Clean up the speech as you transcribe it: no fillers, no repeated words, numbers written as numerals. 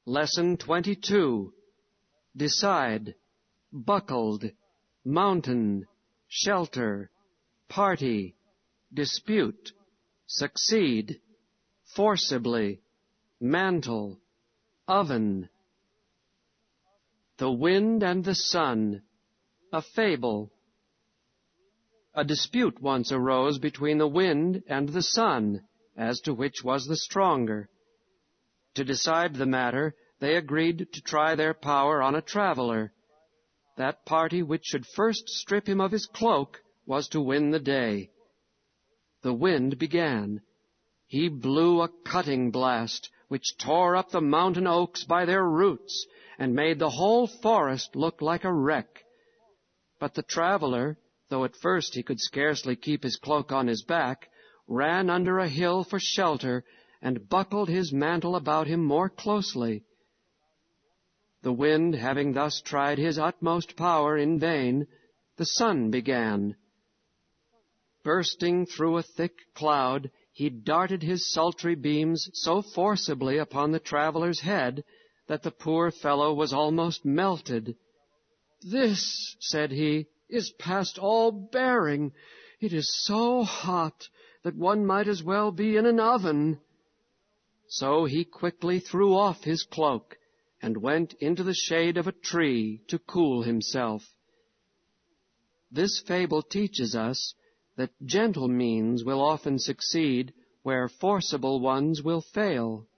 Lesson 22. Decide, buckled, mountain, shelter, party, dispute, succeed, forcibly, mantle, oven. The wind and the sun, a fable. A dispute once arose between the wind and the sun as to which was the stronger. To decide the matter, they agreed to try their power on a traveler. That party which should first strip him of his cloak was to win the day. The wind began. He blew a cutting blast, which tore up the mountain oaks by their roots, and made the whole forest look like a wreck. But the traveler, though at first he could scarcely keep his cloak on his back, ran under a hill for shelter, and buckled his mantle about him more closely. The wind having thus tried his utmost power in vain, the sun began. Bursting through a thick cloud, he darted his sultry beams so forcibly upon the traveler's head that the poor fellow was almost melted. "This," said he, "is past all bearing. It is so hot that one might as well be in an oven." So he quickly threw off his cloak and went into the shade of a tree to cool himself. This fable teaches us that gentle means will often succeed where forcible ones will fail.